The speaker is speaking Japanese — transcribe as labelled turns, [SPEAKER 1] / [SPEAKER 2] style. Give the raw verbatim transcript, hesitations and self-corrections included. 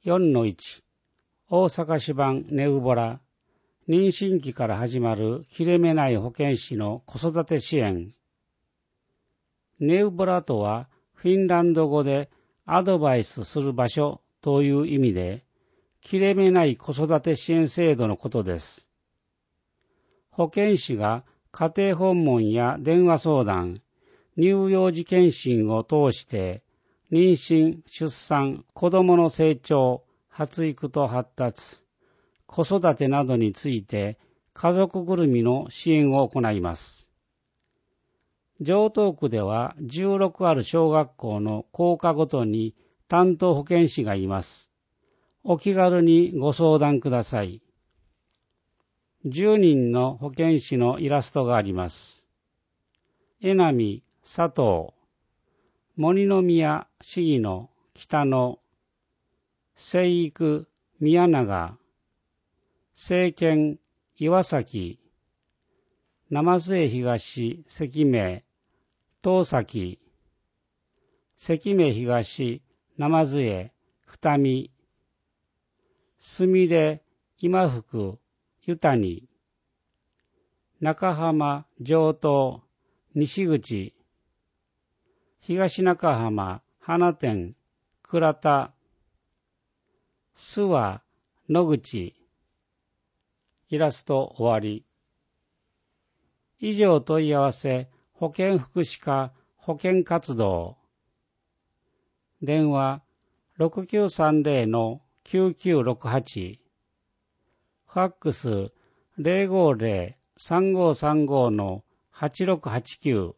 [SPEAKER 1] よんのいち 大阪市版ネウボラ妊娠期から始まる切れ目ない保健師の子育て支援。ネウボラとはフィンランド語でアドバイスする場所という意味で、切れ目ない子育て支援制度のことです。保健師が家庭訪問や電話相談、乳幼児検診を通して妊娠、出産、子どもの成長、発育と発達、子育てなどについて家族ぐるみの支援を行います。城東区ではじゅうろくある小学校の校舎ごとに担当保健師がいます。お気軽にご相談ください。じゅうにんの保健師のイラストがあります。江波、佐藤、森宮、市議の北野、生育、宮永、政権、岩崎、鯰江東、関名、東崎、関名東、鯰江、二見、すみれ、今福、湯谷、中浜、上東、西口、東中浜、花店、倉田、諏訪、野口。イラスト終わり。以上問い合わせ、保健福祉課保健活動。電話 ろくきゅうさんゼロのきゅうきゅうろくはち。ファックス ゼロごゼロ さんごさんごのはちろくはちきゅう。